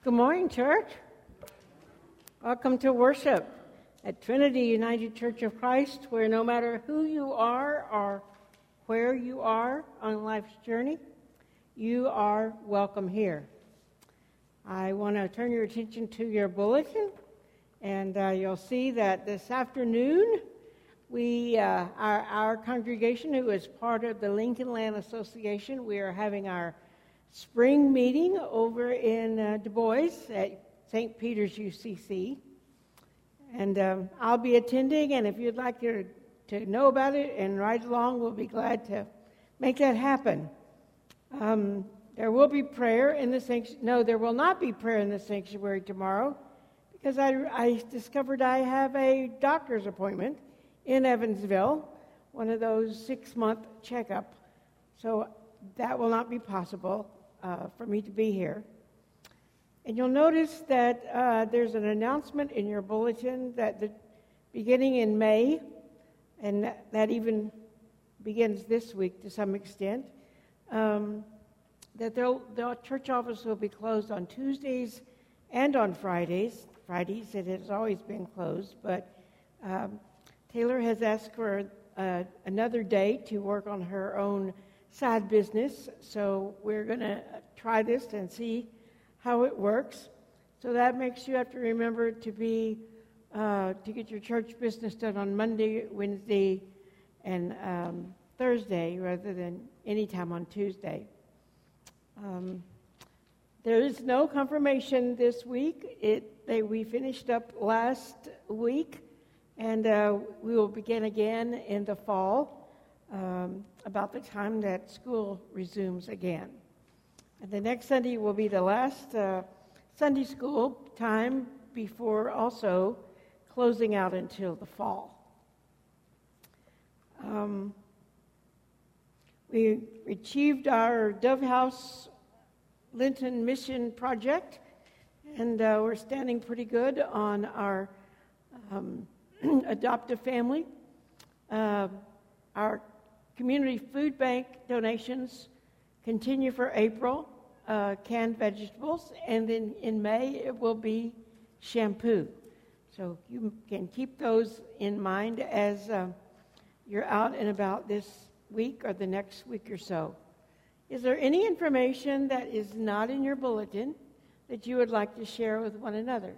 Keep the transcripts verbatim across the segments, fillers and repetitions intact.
Good morning, church. Welcome to worship at Trinity United Church of Christ, where no matter who you are or where you are on life's journey, you are welcome here. I want to turn your attention to your bulletin, and uh, you'll see that this afternoon, we, uh, our, our congregation, who is part of the Lincoln Land Association, we are having our spring meeting over in uh, Du Bois at Saint Peter's U C C. And um, I'll be attending, and if you'd like to, to know about it and ride along, we'll be glad to make that happen. Um, there will be prayer in the sanctuary. No, there will not be prayer in the sanctuary tomorrow, because I, I discovered I have a doctor's appointment in Evansville, one of those six-month checkup. So that will not be possible uh, for me to be here. And you'll notice that uh, there's an announcement in your bulletin that the, beginning in May, and that, that even begins this week to some extent, um, that the church office will be closed on Tuesdays and on Fridays. Fridays, it has always been closed, but um, Taylor has asked for uh, another day to work on her own side business, so we're going to try this and see how it works. So that makes you have to remember to be uh, to get your church business done on Monday, Wednesday, and um, Thursday rather than any time on Tuesday. Um, there is no confirmation this week. It they, we finished up last week, and uh, we will begin again in the fall. Um, about the time that school resumes again. And the next Sunday will be the last uh, Sunday school time before also closing out until the fall. Um, we achieved our Dove House Linton Mission project, and uh, we're standing pretty good on our um, adoptive family. Uh, our Community food bank donations continue for April, uh, canned vegetables, and then in May it will be shampoo. So you can keep those in mind as uh, you're out and about this week or the next week or so. Is there any information that is not in your bulletin that you would like to share with one another?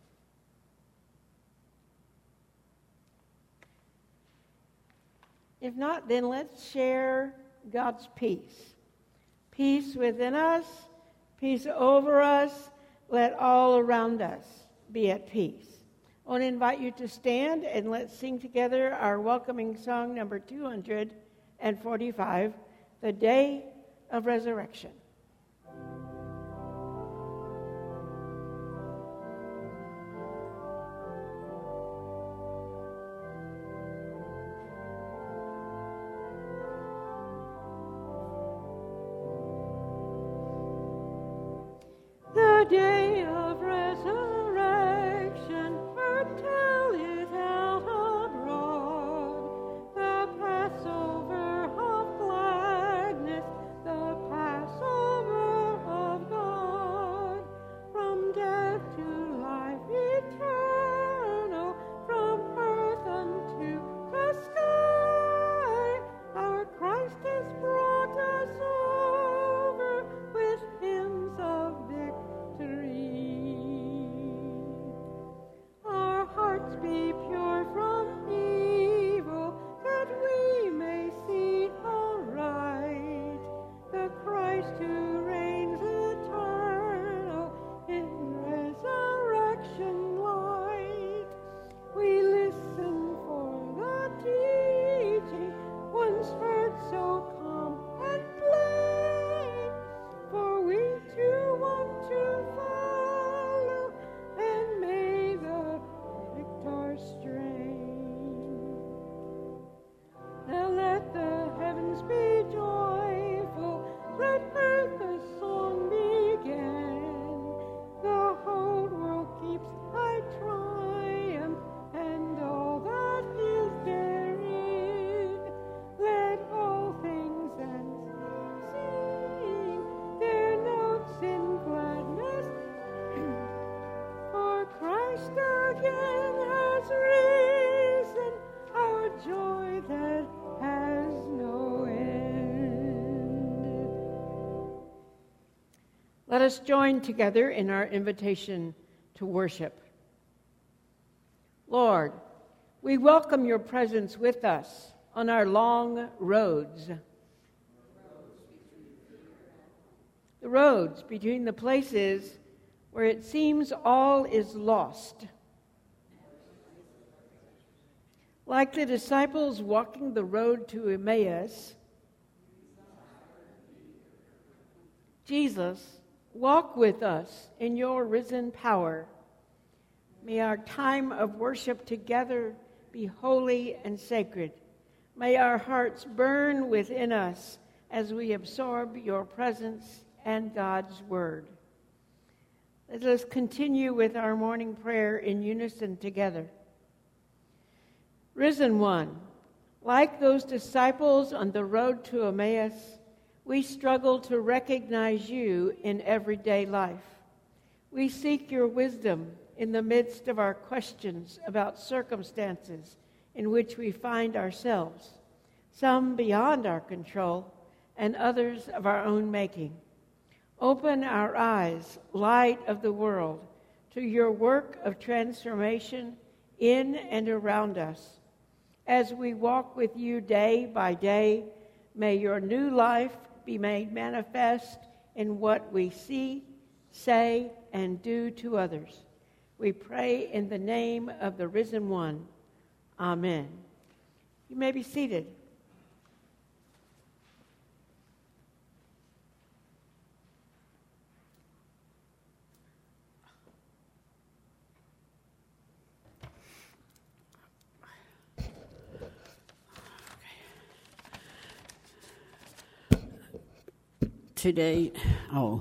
If not, then let's share God's peace. Peace within us, peace over us, let all around us be at peace. I want to invite you to stand and let's sing together our welcoming song number two hundred forty-five, The Day of Resurrection. The day of resurrection, foretell it out abroad. The Passover of gladness, the Passover of God. From death to life eternal, from earth unto the sky, our Christ has brought us over with hymns of victory. Let us join together in our invitation to worship. Lord, we welcome your presence with us on our long roads. The roads between the places where it seems all is lost. Like the disciples walking the road to Emmaus, Jesus, walk with us in your risen power. May our time of worship together be holy and sacred. May our hearts burn within us as we absorb your presence and God's word. Let us continue with our morning prayer in unison together. Risen One, like those disciples on the road to Emmaus, we struggle to recognize you in everyday life. We seek your wisdom in the midst of our questions about circumstances in which we find ourselves, some beyond our control and others of our own making. Open our eyes, light of the world, to your work of transformation in and around us. As we walk with you day by day, may your new life be made manifest in what we see, say, and do to others. We pray in the name of the risen one. Amen. You may be seated. Today, oh,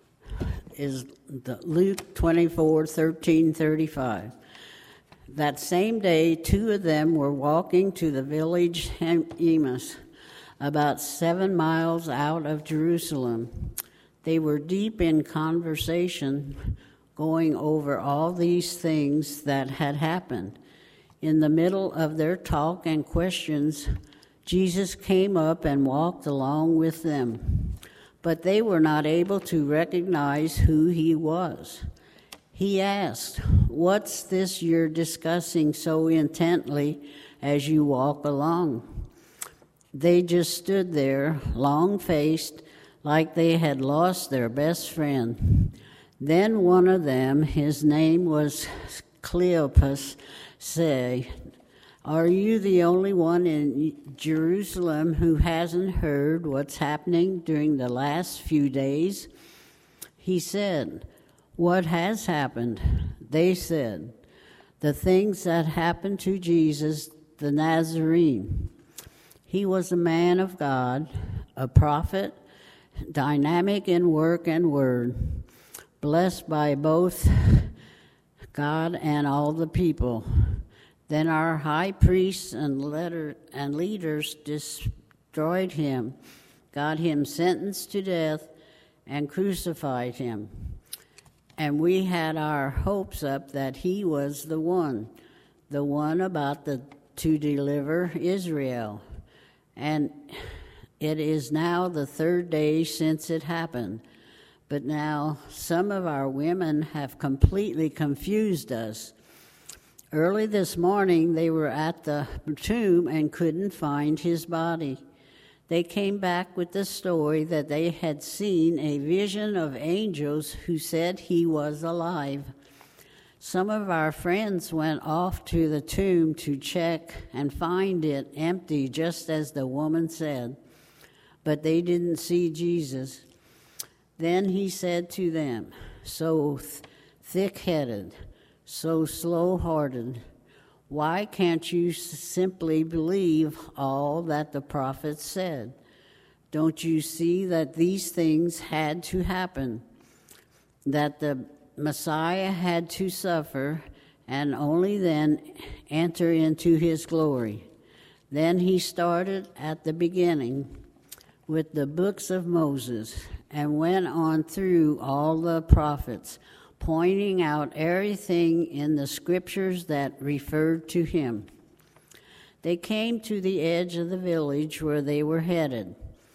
is the Luke twenty-four, thirteen, thirty-five. That same day, two of them were walking to the village Emmaus, about seven miles out of Jerusalem. They were deep in conversation, going over all these things that had happened. In the middle of their talk and questions, Jesus came up and walked along with them. But they were not able to recognize who he was. He asked, "What's this you're discussing so intently as you walk along?" They just stood there, long-faced, like they had lost their best friend. Then one of them, his name was Cleopas, said, "Are you the only one in Jerusalem who hasn't heard what's happening during the last few days?" He said, "What has happened?" They said, "The things that happened to Jesus the Nazarene. He was a man of God, a prophet, dynamic in work and word, blessed by both God and all the people. Then our high priests and, letter, and leaders destroyed him, got him sentenced to death, and crucified him. And we had our hopes up that he was the one, the one about the, to deliver Israel. And it is now the third day since it happened. But now some of our women have completely confused us. Early this morning, they were at the tomb and couldn't find his body. They came back with the story that they had seen a vision of angels who said he was alive. Some of our friends went off to the tomb to check and find it empty, just as the woman said, but they didn't see Jesus. Then he said to them, "So th- thick-headed, so slow-hearted, why can't you simply believe all that the prophets said? Don't you see that these things had to happen, that the Messiah had to suffer, and only then enter into his glory?" Then he started at the beginning with the books of Moses and went on through all the prophets, pointing out everything in the scriptures that referred to him. They came to the edge of the village where they were headed.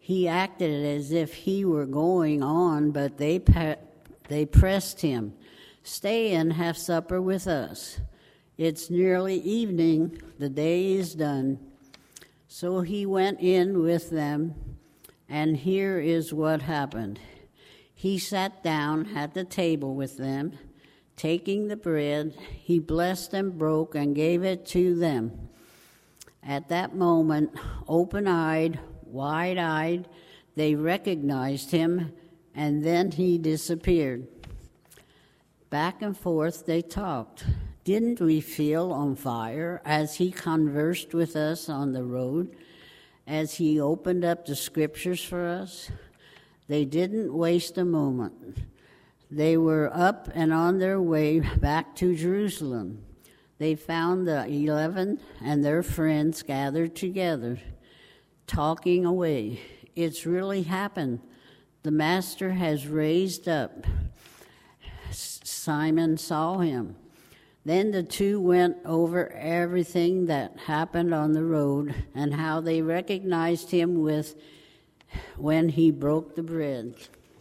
He acted as if he were going on, but they pa- they pressed him, "Stay and have supper with us. It's nearly evening, the day is done." So he went in with them, and here is what happened. He sat down at the table with them. Taking the bread, he blessed and broke and gave it to them. At that moment, open-eyed, wide-eyed, they recognized him, and then he disappeared. Back and forth they talked. Didn't we feel on fire as he conversed with us on the road, as he opened up the scriptures for us? They didn't waste a moment. They were up and on their way back to Jerusalem. They found the eleven and their friends gathered together, talking away. It's really happened. The Master has raised up. Simon saw him. Then the two went over everything that happened on the road and how they recognized him with when he broke the bread.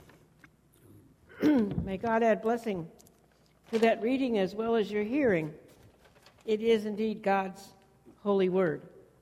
May God add blessing to that reading as well as your hearing. It is indeed God's holy word.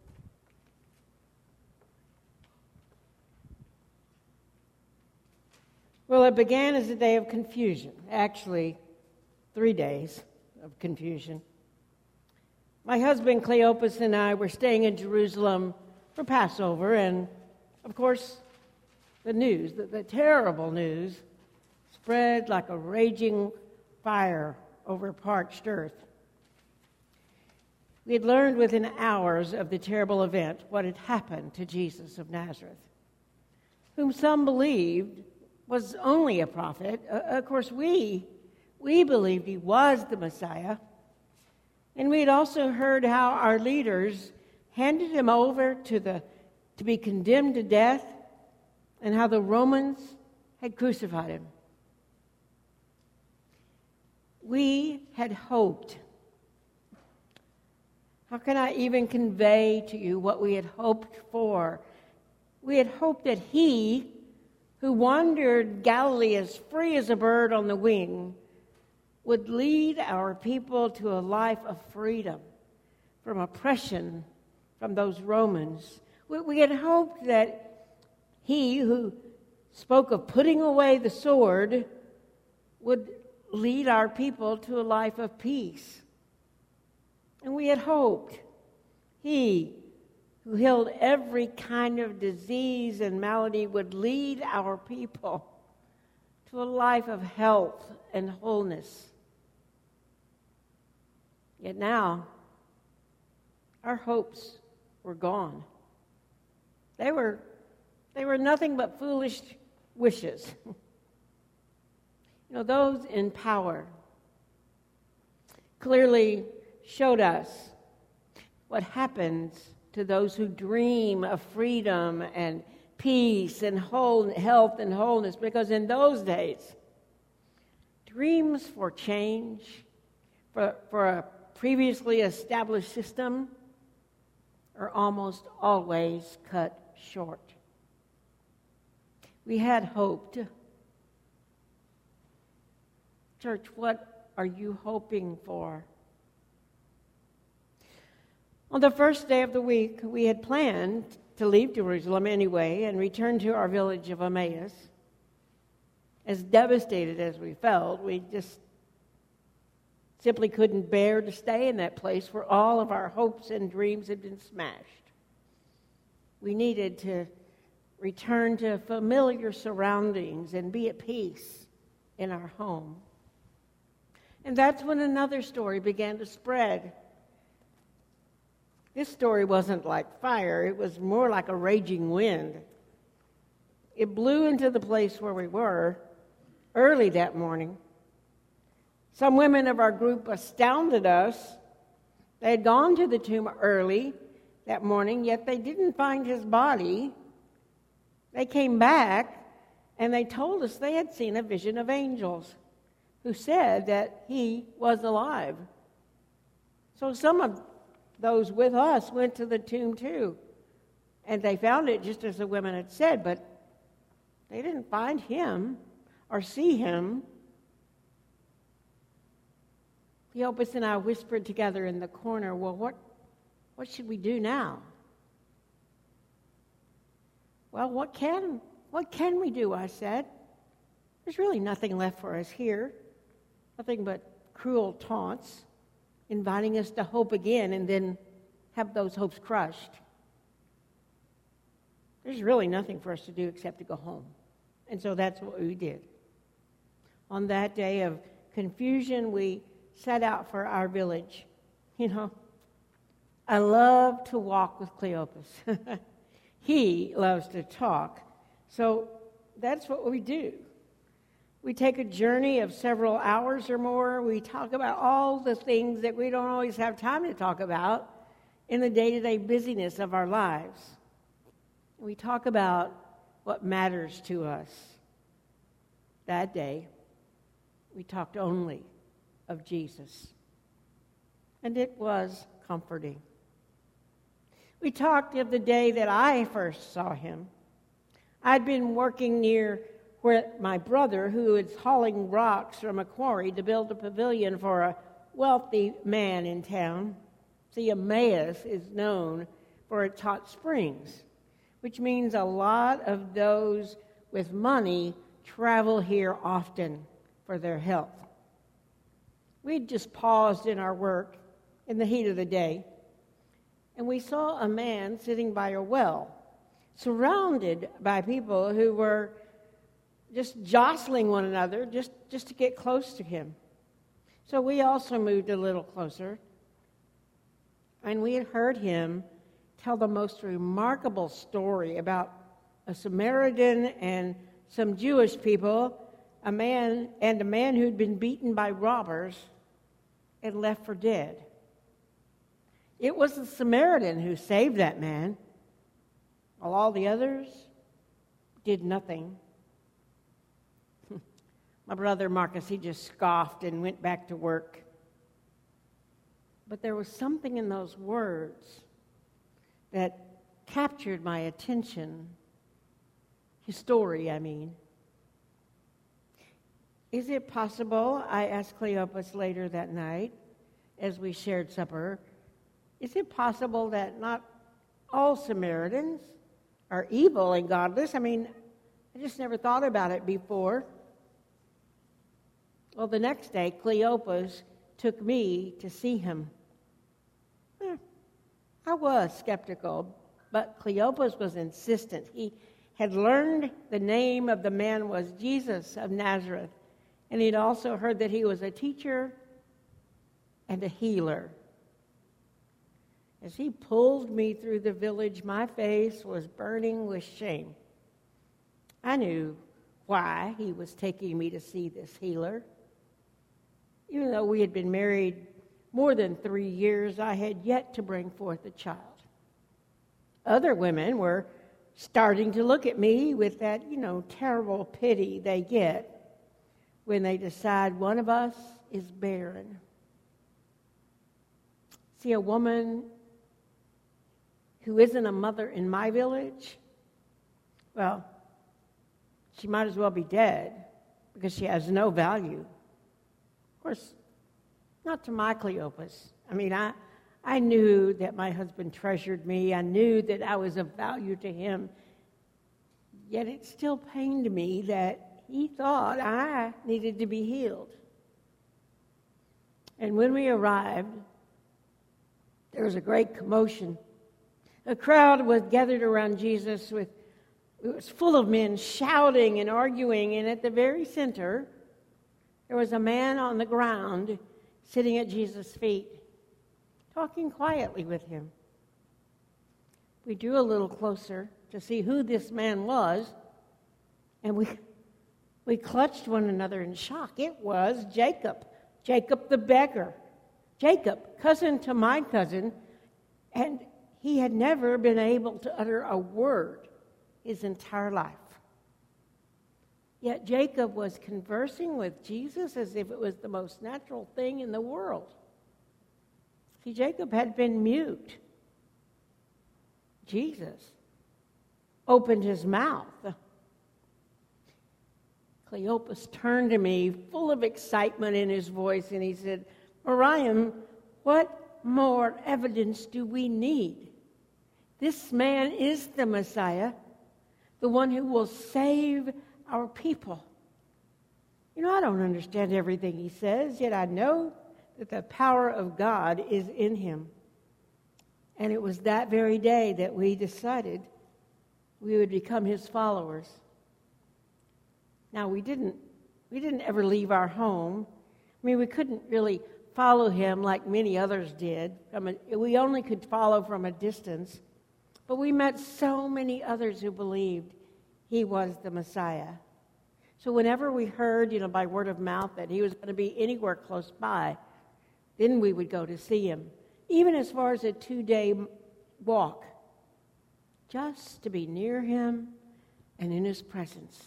Well, it began as a day of confusion. Actually, three days of confusion. My husband Cleopas and I were staying in Jerusalem for Passover, and of course, the news, the, the terrible news, spread like a raging fire over parched earth. We had learned within hours of the terrible event what had happened to Jesus of Nazareth, whom some believed was only a prophet. Uh, of course, we, we believed he was the Messiah. And we had also heard how our leaders handed him over to, the, to be condemned to death, and how the Romans had crucified him. We had hoped. How can I even convey to you what we had hoped for? We had hoped that he, who wandered Galilee as free as a bird on the wing, would lead our people to a life of freedom from oppression from those Romans. We, we had hoped that he, who spoke of putting away the sword, would lead our people to a life of peace. And we had hoped he, who healed every kind of disease and malady, would lead our people to a life of health and wholeness. Yet now, our hopes were gone. They were, they were nothing but foolish wishes. You know, those in power clearly showed us what happens to those who dream of freedom and peace and whole, health and wholeness, because in those days, dreams for change, for, for a previously established system, are almost always cut short. We had hoped. Church, what are you hoping for? On the first day of the week, we had planned to leave Jerusalem anyway and return to our village of Emmaus. As devastated as we felt, we just simply couldn't bear to stay in that place where all of our hopes and dreams had been smashed. We needed to return to familiar surroundings and be at peace in our home. And that's when another story began to spread. This story wasn't like fire. It was more like a raging wind. It blew into the place where we were early that morning. Some women of our group astounded us. They had gone to the tomb early that morning, yet they didn't find his body. They came back, and they told us they had seen a vision of angels who said that he was alive. So some of those with us went to the tomb too. And they found it just as the women had said, but they didn't find him or see him. Cleopas and I whispered together in the corner, well, what, what should we do now? Well, what can, what can we do, I said. There's really nothing left for us here. Nothing but cruel taunts, inviting us to hope again and then have those hopes crushed. There's really nothing for us to do except to go home. And so that's what we did. On that day of confusion, we set out for our village. You know, I love to walk with Cleopas. He loves to talk. So that's what we do. We take a journey of several hours or more. We talk about all the things that we don't always have time to talk about in the day-to-day busyness of our lives. We talk about what matters to us. That day, we talked only of Jesus. And it was comforting. We talked of the day that I first saw him. I'd been working near where my brother, who was hauling rocks from a quarry to build a pavilion for a wealthy man in town. See, Emmaus is known for its hot springs, which means a lot of those with money travel here often for their health. We'd just paused in our work in the heat of the day, and we saw a man sitting by a well, surrounded by people who were just jostling one another just, just to get close to him. So we also moved a little closer, and we had heard him tell the most remarkable story about a Samaritan and some Jewish people, a man and a man who'd been beaten by robbers and left for dead. It was the Samaritan who saved that man, while all the others did nothing. My brother Marcus, he just scoffed and went back to work. But there was something in those words that captured my attention. His story, I mean. Is it possible, I asked Cleopas later that night as we shared supper, is it possible that not all Samaritans are evil and godless? I mean, I just never thought about it before. Well, the next day, Cleopas took me to see him. Eh, I was skeptical, but Cleopas was insistent. He had learned the name of the man was Jesus of Nazareth, and he'd also heard that he was a teacher and a healer. As he pulled me through the village, my face was burning with shame. I knew why he was taking me to see this healer. Even though we had been married more than three years, I had yet to bring forth a child. Other women were starting to look at me with that, you know, terrible pity they get when they decide one of us is barren. See, a woman who isn't a mother in my village, well, she might as well be dead because she has no value. Of course, not to my Cleopas. I mean, I, I knew that my husband treasured me. I knew that I was of value to him. Yet it still pained me that he thought I needed to be healed. And when we arrived, there was a great commotion. A crowd was gathered around Jesus with, it was full of men shouting and arguing, and at the very center, there was a man on the ground sitting at Jesus' feet, talking quietly with him. We drew a little closer to see who this man was, and we we clutched one another in shock. It was Jacob, Jacob the beggar. Jacob, cousin to my cousin, and he had never been able to utter a word his entire life. Yet Jacob was conversing with Jesus as if it was the most natural thing in the world. See, Jacob had been mute. Jesus opened his mouth. Cleopas turned to me, full of excitement in his voice, and he said, Miriam, what more evidence do we need? This man is the Messiah, the one who will save our people. You know, I don't understand everything he says, yet I know that the power of God is in him. And it was that very day that we decided we would become his followers. Now, we didn't we didn't ever leave our home. I mean, we couldn't really follow him like many others did. I mean, we only could follow from a distance. But we met so many others who believed he was the Messiah. So whenever we heard, you know, by word of mouth that he was going to be anywhere close by, then we would go to see him, even as far as a two-day walk, just to be near him and in his presence.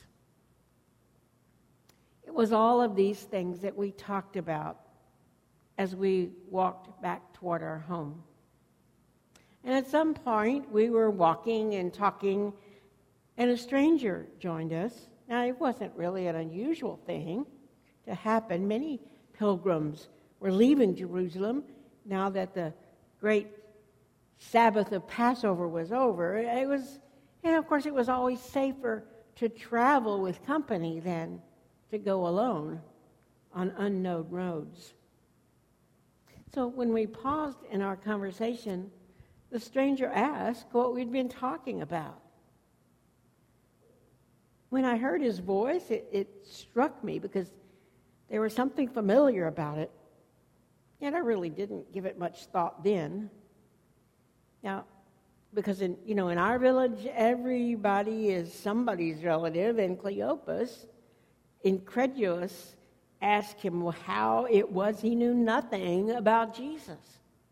It was all of these things that we talked about as we walked back toward our home. And at some point, we were walking and talking, and a stranger joined us. Now, it wasn't really an unusual thing to happen. Many pilgrims were leaving Jerusalem now that the great Sabbath of Passover was over. It was, and of course, it was always safer to travel with company than to go alone on unknown roads. So when we paused in our conversation, the stranger asked what we'd been talking about. When I heard his voice, it, it struck me because there was something familiar about it. Yet I really didn't give it much thought then. Now, because in you know in our village, everybody is somebody's relative, and Cleopas, incredulous, asked him how it was he knew nothing about Jesus.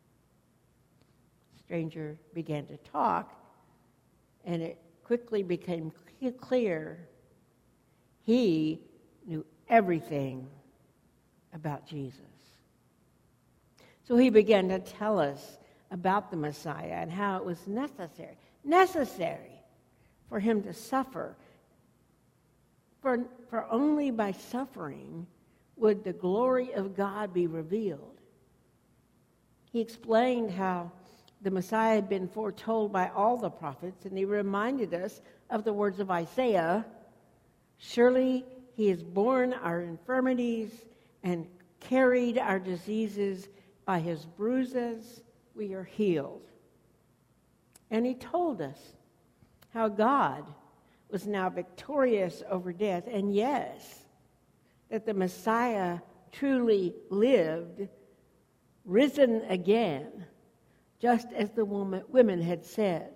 The stranger began to talk, and it quickly became clear he knew everything about Jesus. So he began to tell us about the Messiah and how it was necessary, necessary for him to suffer. For, for only by suffering would the glory of God be revealed. He explained how the Messiah had been foretold by all the prophets, and he reminded us of the words of Isaiah, surely he has borne our infirmities and carried our diseases. By his bruises we are healed. And he told us how God was now victorious over death, and yes, that the Messiah truly lived, risen again, just as the woman, women had said.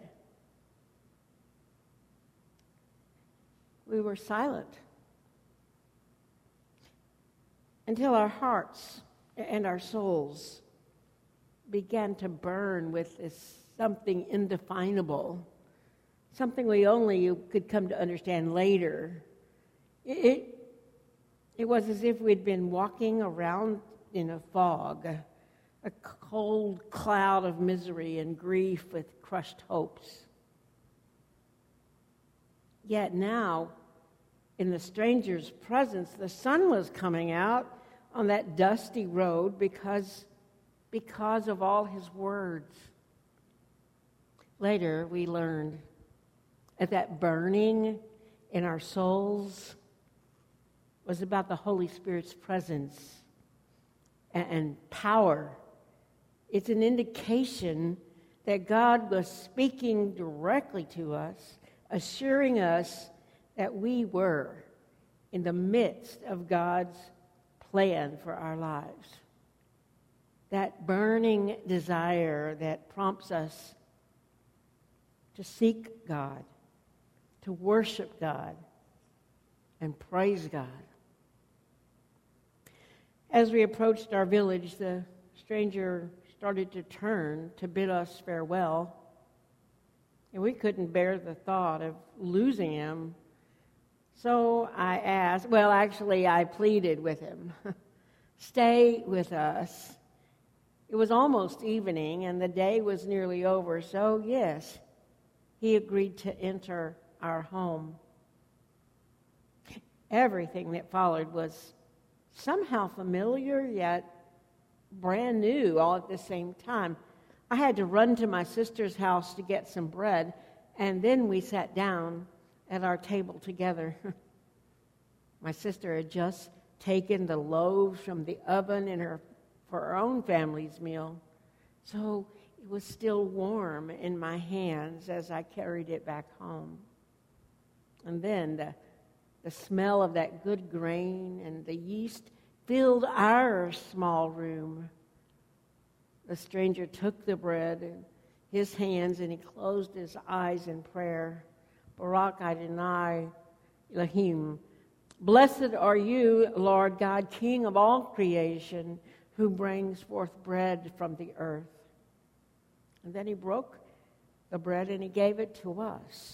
We were silent until our hearts and our souls began to burn with this something indefinable, something we only could come to understand later. It, it, it was as if we'd been walking around in a fog, a cold cloud of misery and grief with crushed hopes. Yet now, in the stranger's presence, the sun was coming out on that dusty road because, because of all his words. Later, we learned that that burning in our souls was about the Holy Spirit's presence and, and power. It's an indication that God was speaking directly to us, assuring us that we were in the midst of God's plan for our lives. That burning desire that prompts us to seek God, to worship God, and praise God. As we approached our village, the stranger started to turn to bid us farewell, and we couldn't bear the thought of losing him. So I asked, well, actually, I pleaded with him, stay with us. It was almost evening, and the day was nearly over, so yes, he agreed to enter our home. Everything that followed was somehow familiar, yet brand new all at the same time. I had to run to my sister's house to get some bread, and then we sat down at our table together. My sister had just taken the loaves from the oven in her for her own family's meal, so it was still warm in my hands as I carried it back home. And then the, the smell of that good grain and the yeast filled our small room. The stranger took the bread in his hands and he closed his eyes in prayer. Barak Adonai Elohim. Blessed are you, Lord God, King of all creation, who brings forth bread from the earth. And then he broke the bread and he gave it to us.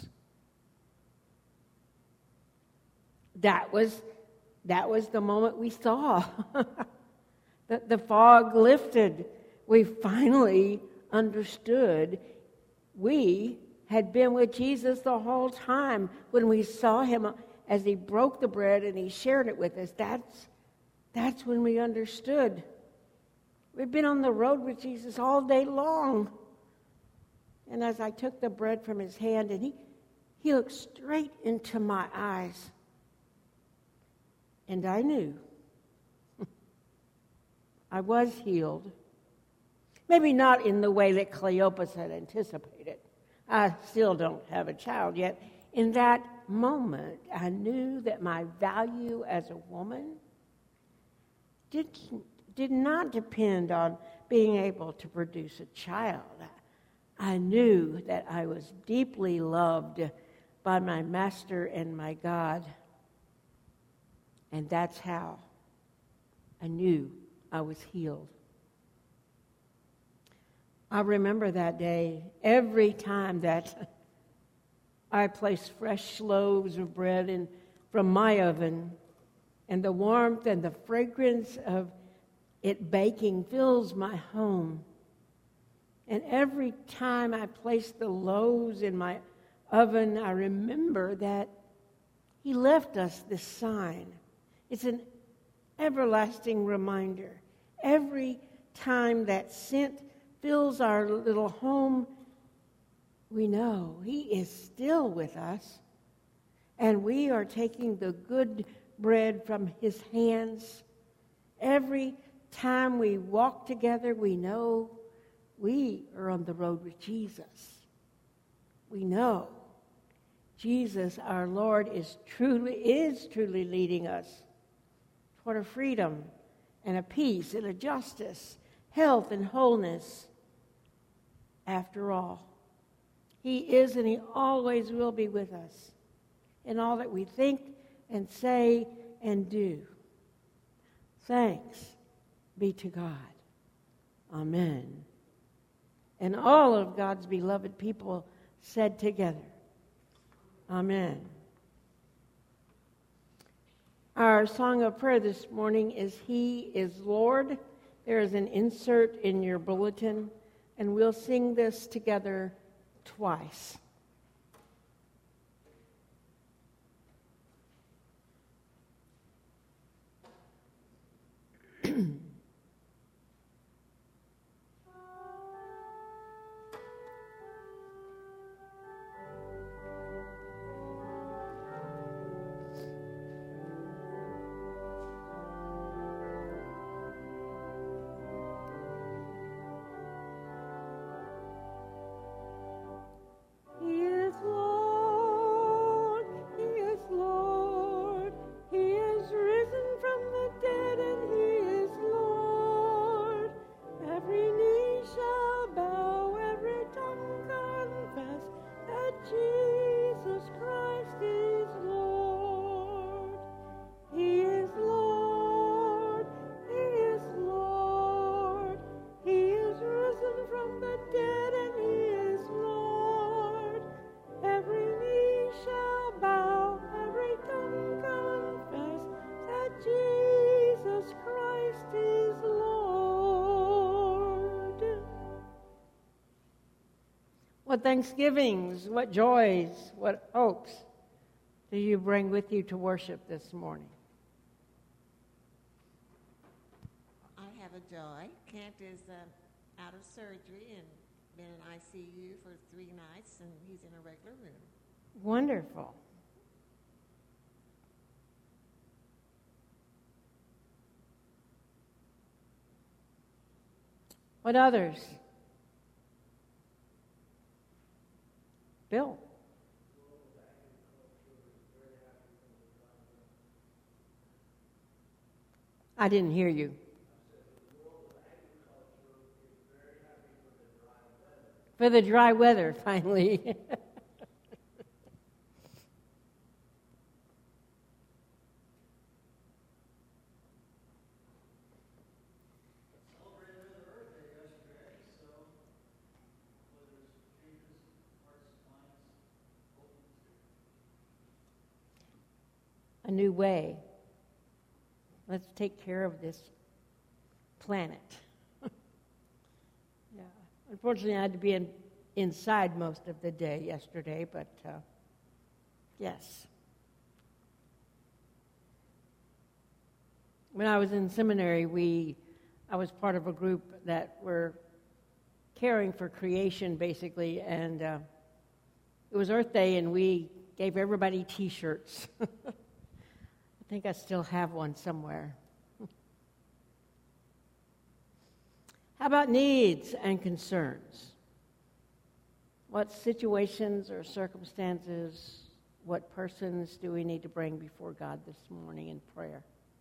That was, that was the moment we saw. the, the fog lifted. We finally understood we had been with Jesus the whole time. When we saw him as he broke the bread and he shared it with us, that's, that's when we understood. We'd been on the road with Jesus all day long. And as I took the bread from his hand, and he, he looked straight into my eyes, and I knew I was healed. Maybe not in the way that Cleopas had anticipated. I still don't have a child yet. In that moment, I knew that my value as a woman did, did not depend on being able to produce a child. I knew that I was deeply loved by my Master and my God. And that's how I knew I was healed. I remember that day. Every time that I placed fresh loaves of bread in from my oven, and the warmth and the fragrance of it baking fills my home. And every time I place the loaves in my oven, I remember that he left us this sign. It's an everlasting reminder. Every time that scent fills our little home, we know he is still with us, and we are taking the good bread from his hands. Every time we walk together, we know we are on the road with Jesus. We know Jesus, our Lord, is truly is truly leading us toward a freedom and a peace and a justice, health and wholeness. After all, he is and he always will be with us in all that we think and say and do. Thanks be to God. Amen. And all of God's beloved people said together, Amen. Our song of prayer this morning is He is Lord. There is an insert in your bulletin, and we'll sing this together twice. He What thanksgivings, what joys, what hopes do you bring with you to worship this morning? I have a joy. Kent is uh, out of surgery and been in I C U for three nights, and he's in a regular room. Wonderful. What others? Bill. I didn't hear you. For the dry weather, finally. A new way. Let's take care of this planet. Yeah. Unfortunately, I had to be in, inside most of the day yesterday, but uh, yes. When I was in seminary, we I was part of a group that were caring for creation, basically, and uh, it was Earth Day, and we gave everybody T-shirts. I think I still have one somewhere. How about needs and concerns? What situations or circumstances, what persons do we need to bring before God this morning in prayer?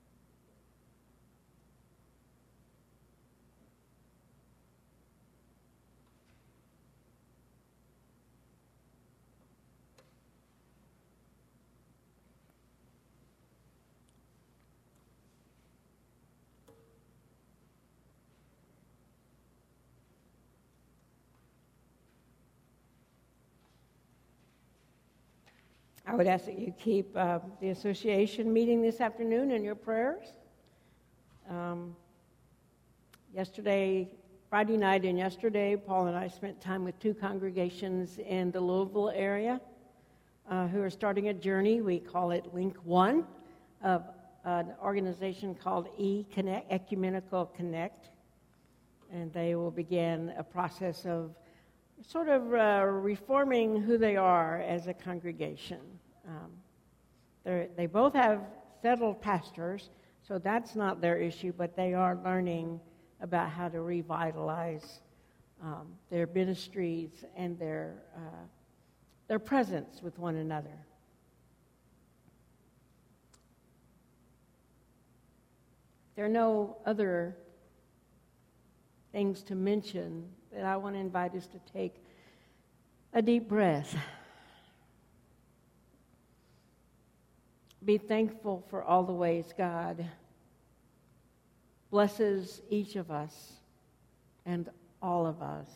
I would ask that you keep uh, the association meeting this afternoon in your prayers. Um, yesterday, Friday night and yesterday, Paul and I spent time with two congregations in the Louisville area uh, who are starting a journey. We call it Link One, of an organization called E-Connect, Ecumenical Connect. And they will begin a process of sort of uh, reforming who they are as a congregation. Um, they both have settled pastors, so that's not their issue, but they are learning about how to revitalize um, their ministries and their, uh, their presence with one another. There are no other things to mention, that I want to invite us to take a deep breath. Be thankful for all the ways God blesses each of us and all of us.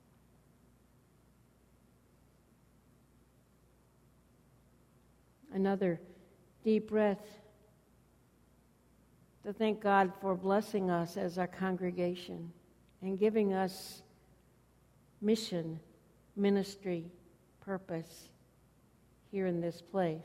Another deep breath to thank God for blessing us as a congregation and giving us mission, ministry, purpose here in this place.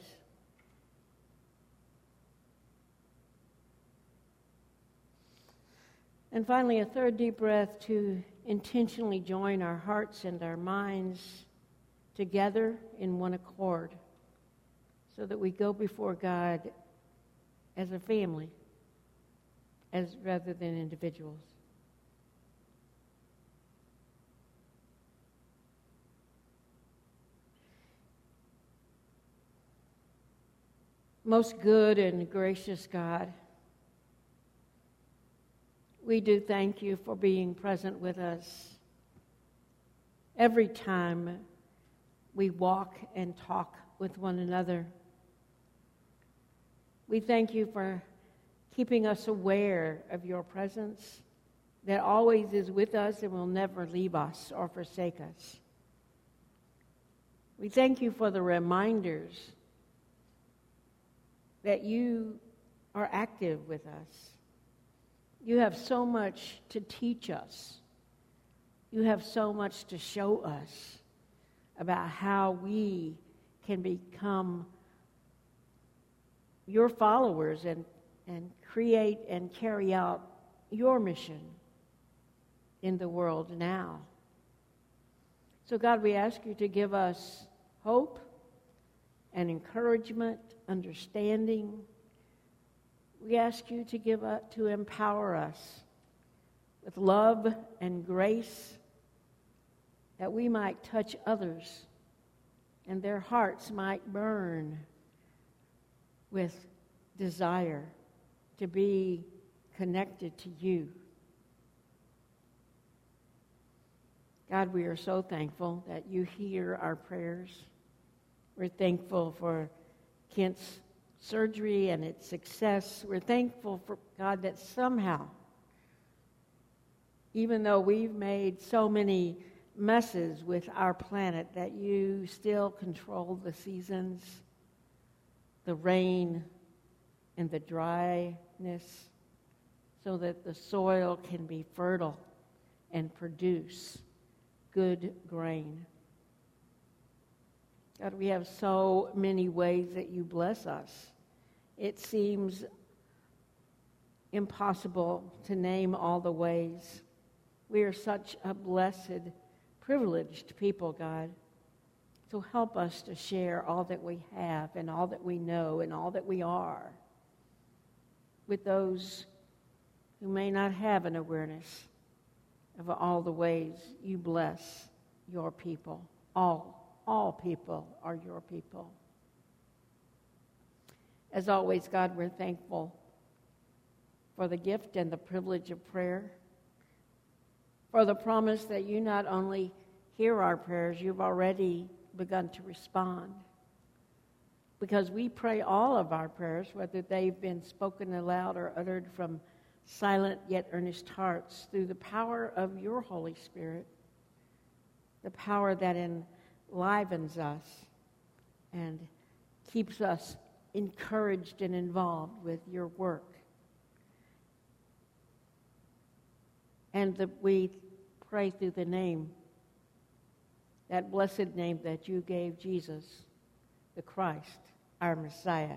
And finally, a third deep breath to intentionally join our hearts and our minds together in one accord so that we go before God as a family, as rather than individuals. Most good and gracious God, we do thank you for being present with us every time we walk and talk with one another. We thank you for keeping us aware of your presence that always is with us and will never leave us or forsake us. We thank you for the reminders that you are active with us. You have so much to teach us. You have so much to show us. about how we can become your followers and, and create and carry out your mission in the world now. So God, we ask you to give us hope and encouragement, understanding. We ask you to give us, to empower us with love and grace, that we might touch others and their hearts might burn with desire to be connected to you. God, we are so thankful that you hear our prayers. We're thankful for Kent's surgery and its success. We're thankful for, God, that somehow, even though we've made so many messes with our planet, that you still control the seasons, the rain and the dryness, so that the soil can be fertile and produce good grain. God, we have so many ways that you bless us. It seems impossible to name all the ways. We are such a blessed, privileged people, God. So help us to share all that we have and all that we know and all that we are with those who may not have an awareness of all the ways you bless your people. All, all people are your people. As always, God, we're thankful for the gift and the privilege of prayer, for the promise that you not only hear our prayers, you've already begun to respond. Because we pray all of our prayers, whether they've been spoken aloud or uttered from silent yet earnest hearts, through the power of your Holy Spirit, the power that enlivens us and keeps us encouraged and involved with your work. And that we pray through the name, that blessed name that you gave Jesus, the Christ, our Messiah.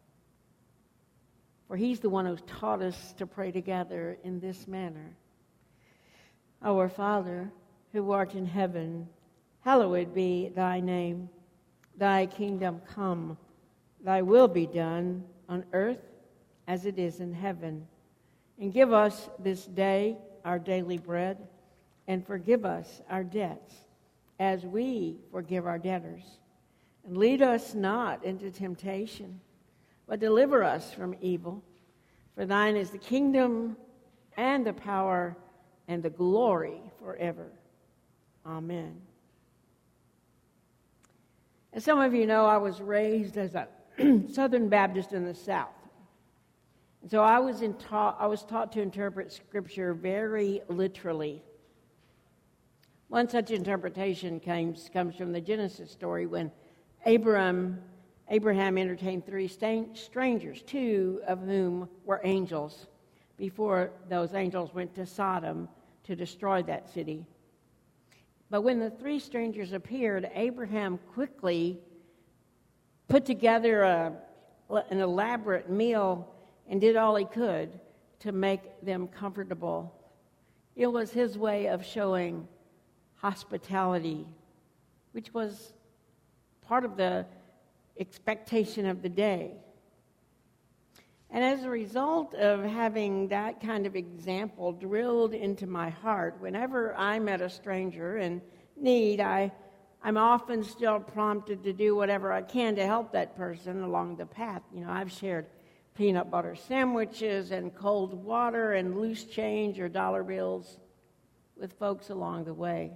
For he's the one who's taught us to pray together in this manner. Our Father, who art in heaven, hallowed be thy name. Thy kingdom come, thy will be done on earth as it is in heaven. And give us this day our daily bread, and forgive us our debts, as we forgive our debtors. And lead us not into temptation, but deliver us from evil. For thine is the kingdom, and the power, and the glory forever. Amen. As some of you know, I was raised as a Southern Baptist in the South. And so I was, in ta- I was taught to interpret Scripture very literally. One such interpretation comes, comes from the Genesis story when Abraham, Abraham entertained three strangers, two of whom were angels, before those angels went to Sodom to destroy that city. But when the three strangers appeared, Abraham quickly put together a, an elaborate meal and did all he could to make them comfortable. It was his way of showing hospitality, which was part of the expectation of the day. And as a result of having that kind of example drilled into my heart, whenever I met a stranger in need, I, I'm often still prompted to do whatever I can to help that person along the path. You know, I've shared peanut butter sandwiches and cold water and loose change or dollar bills with folks along the way.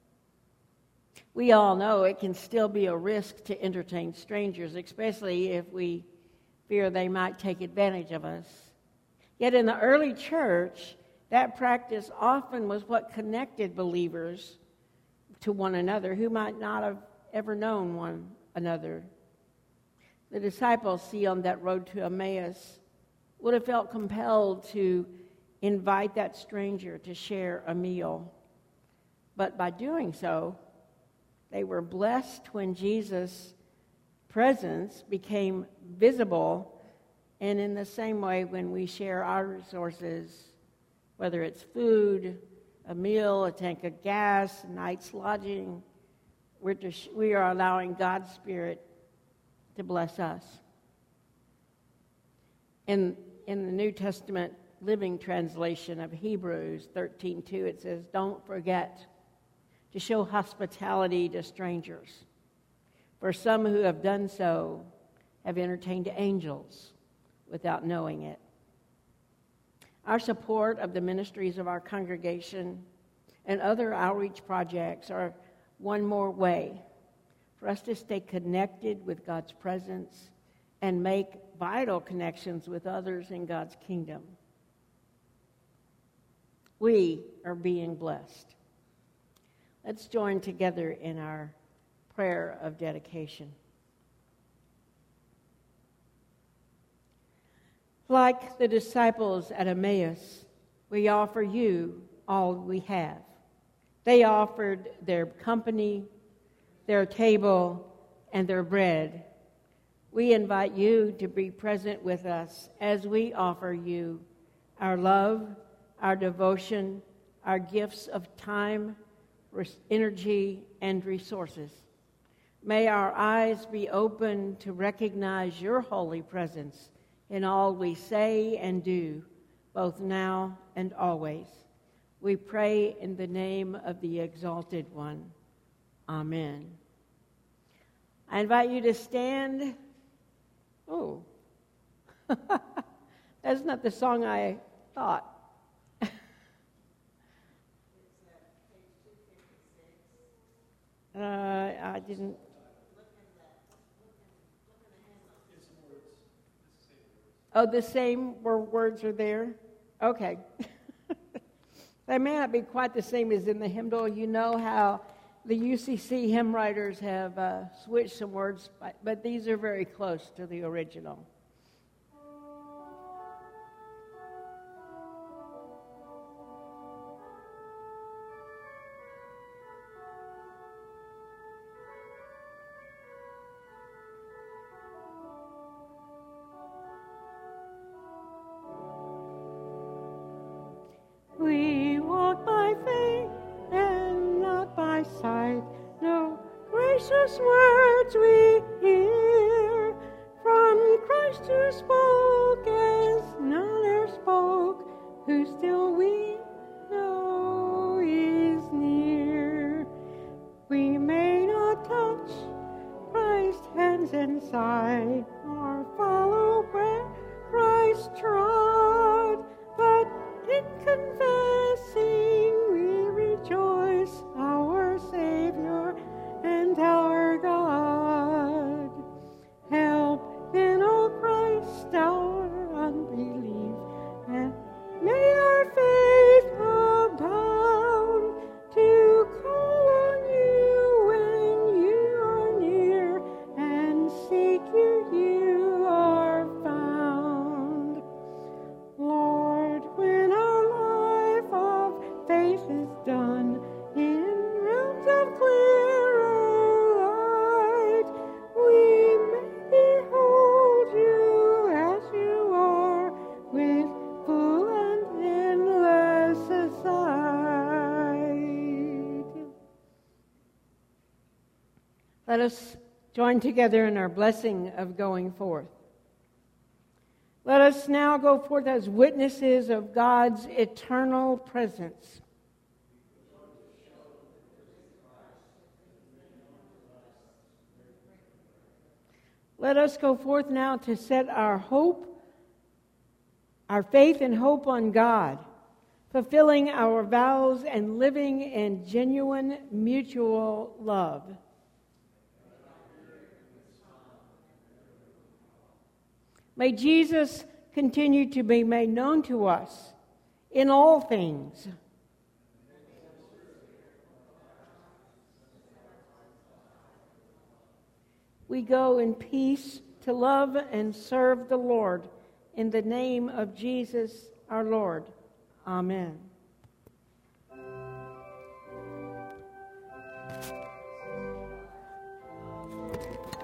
We all know it can still be a risk to entertain strangers, especially if we fear they might take advantage of us. Yet in the early church, that practice often was what connected believers to one another who might not have ever known one another. The disciples, see, on that road to Emmaus, would have felt compelled to invite that stranger to share a meal. But by doing so, They were blessed when Jesus' presence became visible, and in the same way when we share our resources, whether it's food, a meal, a tank of gas, a night's lodging, we're to sh- we are allowing God's Spirit to bless us. In, in the New Testament Living Translation of Hebrews thirteen two, it says, "Don't forget to show hospitality to strangers, for some who have done so have entertained angels without knowing it." Our support of the ministries of our congregation and other outreach projects are one more way for us to stay connected with God's presence and make vital connections with others in God's kingdom. We are being blessed. Let's join together in our prayer of dedication. Like the disciples at Emmaus, we offer you all we have. They offered their company, their table, and their bread. We invite you to be present with us as we offer you our love, our devotion, our gifts of time, energy, and resources. May our eyes be open to recognize your holy presence in all we say and do, both now and always. We pray in the name of the Exalted One. Amen. I invite you to stand. Oh, that's not the song I thought. uh, I didn't. Oh, the same words are there? Okay. They may not be quite the same as in the hymnal. You know how the U C C hymn writers have uh, switched some words, but, but these are very close to the original. We walk by faith and not by sight. No gracious words we hear from Christ who spoke as none e'er spoke, who still we know is near. We may not touch Christ's hands and side, nor follow where Christ trod, but in confessing we rejoice our Savior and our God. Help then, O Christ, our unbelief, and may our faith abound to call on you when you are near, and seek you, you are found. Lord, when our life of faith is done in realms of clearer light, we may behold you as you are, with full and endless sight. Let us join together in our blessing of going forth. Let us now go forth as witnesses of God's eternal presence. Let us go forth now to set our hope, our faith and hope on God, fulfilling our vows and living in genuine mutual love. May Jesus continue to be made known to us in all things. We go in peace to love and serve the Lord in the name of Jesus our Lord. Amen. you.